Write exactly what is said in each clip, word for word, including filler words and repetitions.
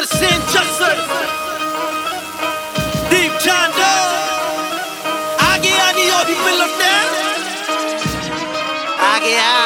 Saint Joseph, Deep Chando, आगे आनी और भी मिलते आगे आ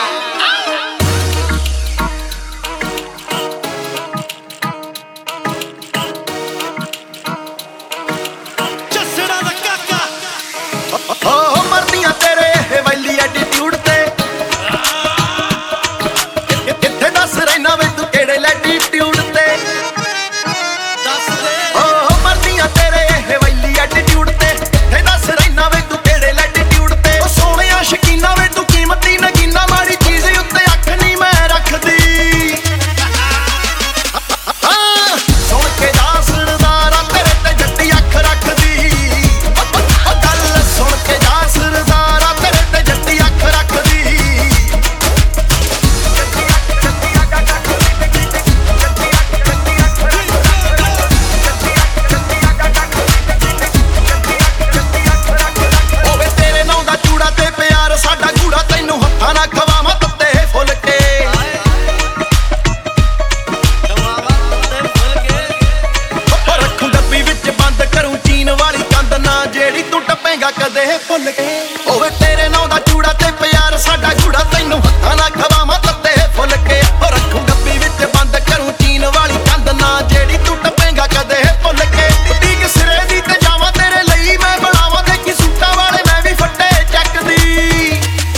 ਕਦੇ ਭੁੱਲ ਕੇ ਓਏ ਤੇਰੇ ਨਾਂ ਦਾ ਚੂੜਾ ਤੇ ਪਿਆਰ ਸਾਡਾ ਗੂੜਾ ਤੈਨੂੰ ਹੱਥਾਂ ਨਾਲ ਖਵਾਵਾਂ ਤੱਤੇ ਫੁੱਲ ਕੇ ਓ ਰੱਖੂ ਡੱਬੀ ਵਿੱਚ ਬੰਦ ਕਰੂੰ ਚੀਨ ਵਾਲੀ ਕੰਧ ਨਾ ਜਿਹੜੀ ਤੂੰ ਟੱਪੇਗਾ ਕਦੇ ਭੁੱਲ ਕੇ ਟੀਕ ਸਿਰੇ ਦੀ ਤੇ ਜਾਵਾਂ ਤੇਰੇ ਲਈ ਮੈਂ ਬਣਾਵਾਂ ਦੇਖੀ ਸੂਟਾਂ ਵਾਲੇ ਮੈਂ ਵੀ ਫੱਟੇ ਚੱਕਦੀ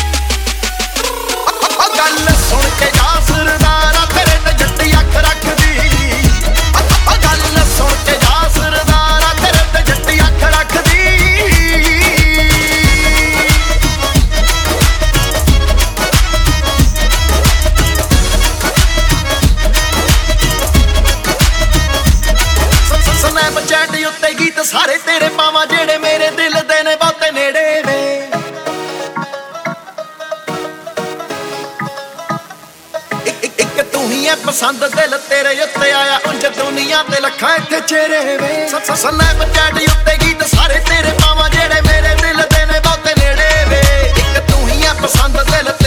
ਓ ਗੱਲ ਸੁਣ ਕੇ ਜਾ ਸਰਦਾਰਾ ਤੇਰੇ ਤੇ ਜੱਟੀ ਅੱਖ ਰੱਖਦੀ ਓ ਗੱਲ ਸੁਣ ਕੇ ਜਾ ਸਰਦਾਰਾ ਤੇਰੇ ਤੇ ਜੱਟੀ ਅੱਖ ਰੱਖਦੀ ਸਨੈਪਚੈਟ ਉੱਤੇ ਗੀਤ ਸਾਰੇ ਤੇਰੇ ਪਾਵਾਂ ਜਿਹੜੇ ਮੇਰੇ ਦਿਲ ਦੇ ਨੇ ਬਾਤੇ ਨੇੜੇ ਵੇ ਇੱਕ ਇੱਕ ਤੂੰ ਹੀ ਐ ਪਸੰਦ ਦਿਲ ਤੇਰੇ ਉੱਤੇ ਆਇਆ ਉਂਝ ਦੁਨੀਆ ਤੇ ਲੱਖਾਂ ਇੱਥੇ ਚਿਹਰੇ ਵੇ ਸਨੈਪਚੈਟ ਉੱਤੇ ਗੀਤ ਸਾਰੇ ਤੇਰੇ ਪਾਵਾਂ ਜਿਹੜੇ ਮੇਰੇ ਦਿਲ ਦੇ ਨੇ ਬਾਤੇ ਨੇੜੇ ਵੇ ਇੱਕ ਤੂੰ ਹੀ ਐ ਪਸੰਦ ਦਿਲ